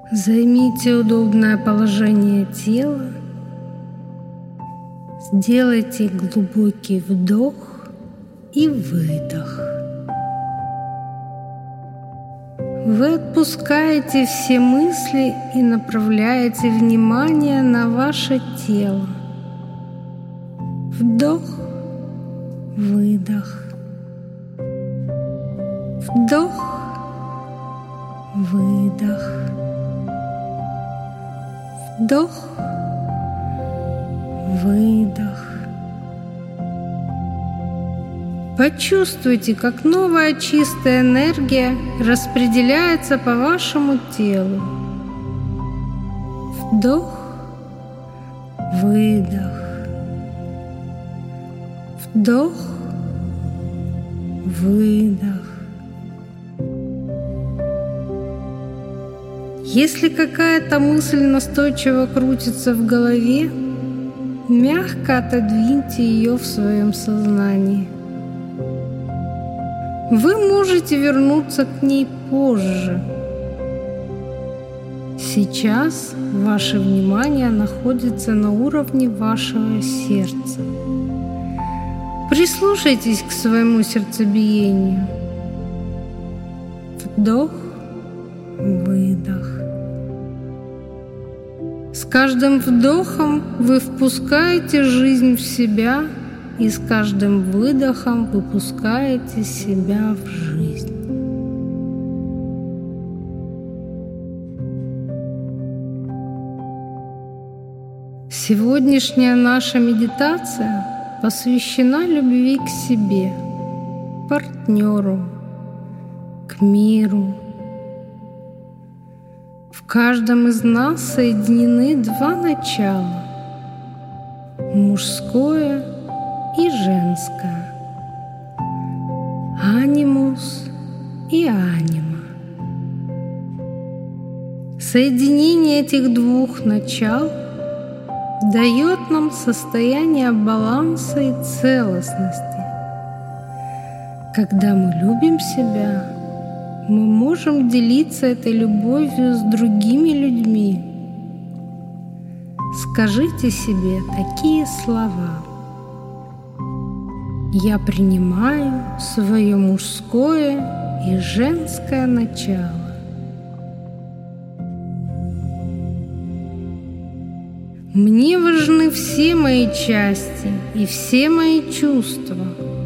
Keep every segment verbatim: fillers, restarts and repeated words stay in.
Займите удобное положение тела, сделайте глубокий вдох и выдох. Вы отпускаете все мысли и направляете внимание на ваше тело. Вдох, выдох. Вдох, выдох. Вдох, выдох. Почувствуйте, как новая чистая энергия распределяется по вашему телу. Вдох, выдох. Вдох, выдох. Если какая-то мысль настойчиво крутится в голове, мягко отодвиньте ее в своем сознании. Вы можете вернуться к ней позже. Сейчас ваше внимание находится на уровне вашего сердца. Прислушайтесь к своему сердцебиению. Вдох, выдох. С каждым вдохом вы впускаете жизнь в себя, и с каждым выдохом выпускаете себя в жизнь. Сегодняшняя наша медитация посвящена любви к себе, партнеру, к миру. В каждом из нас соединены два начала – мужское и женское, анимус и анима. Соединение этих двух начал дает нам состояние баланса и целостности. Когда мы любим себя, мы можем делиться этой любовью с другими людьми. Скажите себе такие слова: «Я принимаю свое мужское и женское начало». Мне важны все мои части и все мои чувства.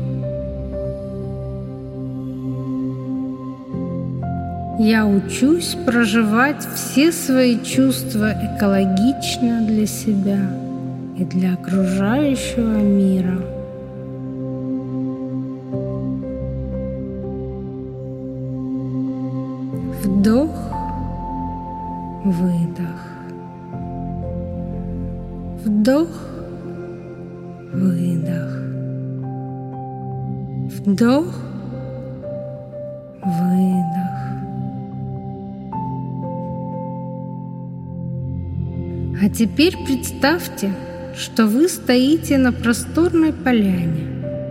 Я учусь проживать все свои чувства экологично для себя и для окружающего мира. Вдох, выдох. Вдох, выдох. Вдох, выдох. А теперь представьте, что вы стоите на просторной поляне.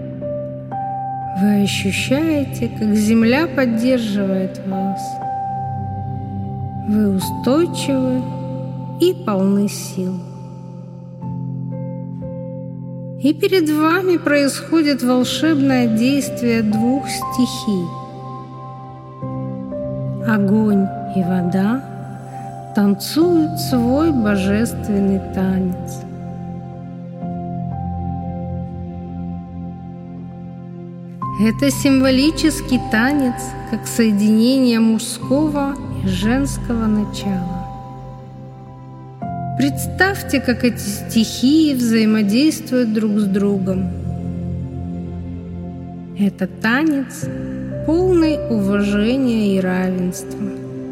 Вы ощущаете, как земля поддерживает вас. Вы устойчивы и полны сил. И перед вами происходит волшебное действие двух стихий. Огонь и вода танцуют свой божественный танец. Это символический танец, как соединение мужского и женского начала. Представьте, как эти стихии взаимодействуют друг с другом. Это танец, полный уважения и равенства.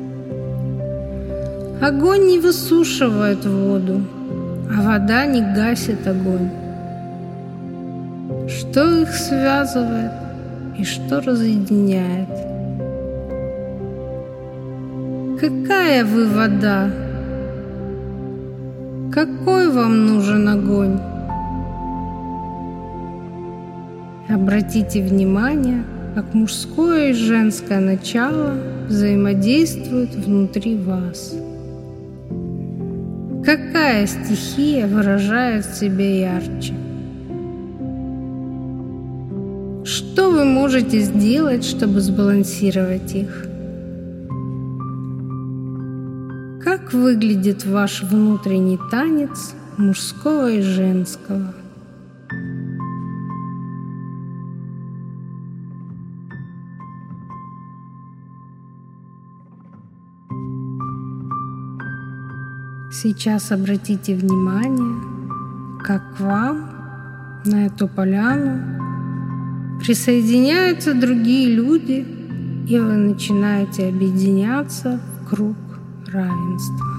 Огонь не высушивает воду, а вода не гасит огонь. Что их связывает и что разъединяет? Какая вы вода? Какой вам нужен огонь? Обратите внимание, как мужское и женское начало взаимодействуют внутри вас. Какая стихия выражает себя ярче? Что вы можете сделать, чтобы сбалансировать их? Как выглядит ваш внутренний танец мужского и женского? Сейчас обратите внимание, как к вам на эту поляну присоединяются другие люди, и вы начинаете объединяться в круг равенства.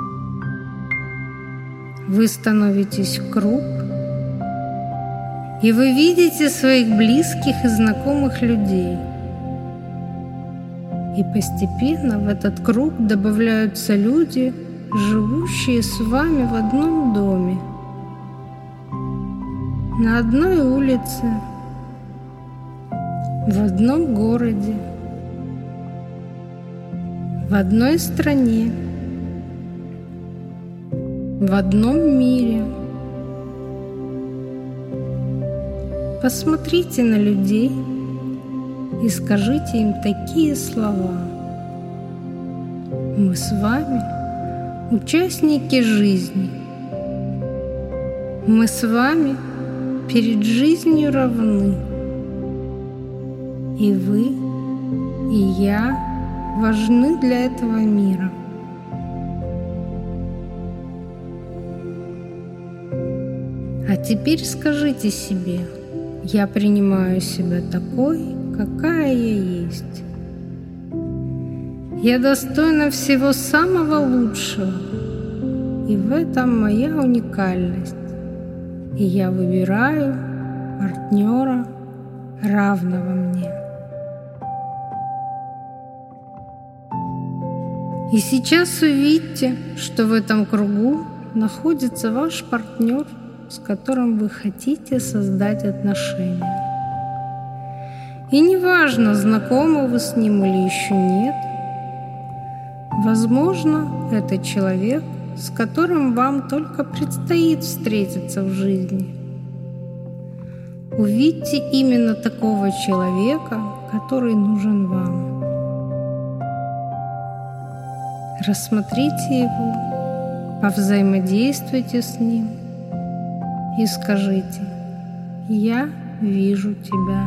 Вы становитесь в круг, и вы видите своих близких и знакомых людей. И постепенно в этот круг добавляются люди, живущие с вами в одном доме, на одной улице, в одном городе, в одной стране, в одном мире. Посмотрите на людей и скажите им такие слова: «Мы с вами участники жизни. Мы с вами перед жизнью равны. И вы, и я важны для этого мира». А теперь скажите себе: «Я принимаю себя такой, какая я есть. Я достойна всего самого лучшего, и в этом моя уникальность. И я выбираю партнера, равного мне». И сейчас увидьте, что в этом кругу находится ваш партнер, с которым вы хотите создать отношения. И неважно, знакомы вы с ним или еще нет, возможно, это человек, с которым вам только предстоит встретиться в жизни. Увидьте именно такого человека, который нужен вам. Рассмотрите его, повзаимодействуйте с ним и скажите: «Я вижу тебя.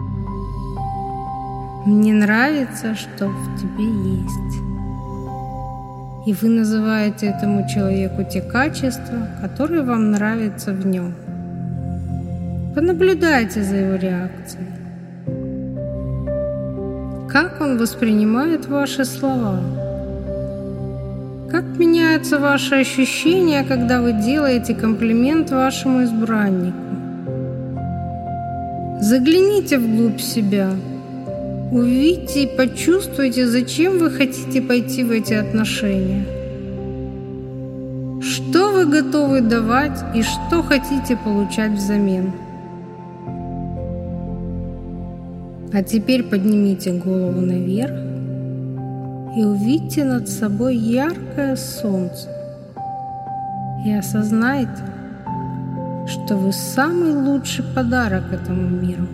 Мне нравится, что в тебе есть». И вы называете этому человеку те качества, которые вам нравятся в нем. Понаблюдайте за его реакцией. Как он воспринимает ваши слова? Как меняются ваши ощущения, когда вы делаете комплимент вашему избраннику? Загляните вглубь себя. Увидьте и почувствуйте, зачем вы хотите пойти в эти отношения. Что вы готовы давать и что хотите получать взамен. А теперь поднимите голову наверх и увидьте над собой яркое солнце. И осознайте, что вы самый лучший подарок этому миру.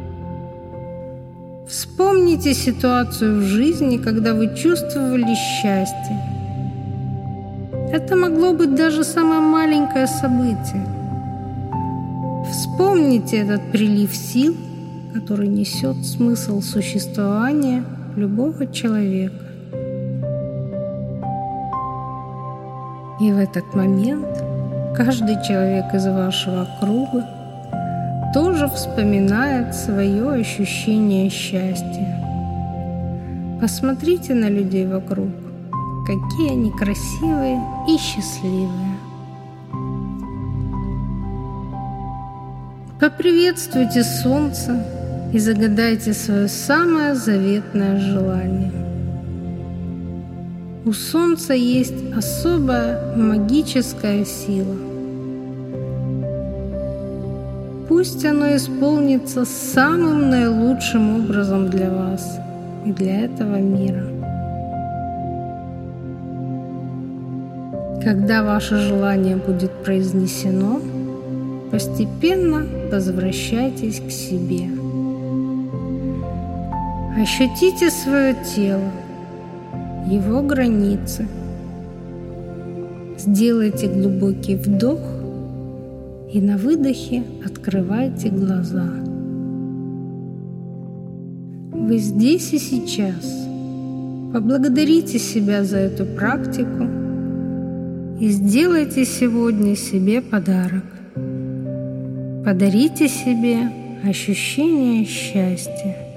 Вспомните ситуацию в жизни, когда вы чувствовали счастье. Это могло быть даже самое маленькое событие. Вспомните этот прилив сил, который несет смысл существования любого человека. И в этот момент каждый человек из вашего круга тоже вспоминает свое ощущение счастья. Посмотрите на людей вокруг, какие они красивые и счастливые. Поприветствуйте солнце и загадайте свое самое заветное желание. У солнца есть особая магическая сила. Пусть оно исполнится самым наилучшим образом для вас и для этого мира. Когда ваше желание будет произнесено, постепенно возвращайтесь к себе. Ощутите свое тело, его границы. Сделайте глубокий вдох и на выдохе открывайте глаза. Вы здесь и сейчас. Поблагодарите себя за эту практику и сделайте сегодня себе подарок. Подарите себе ощущение счастья.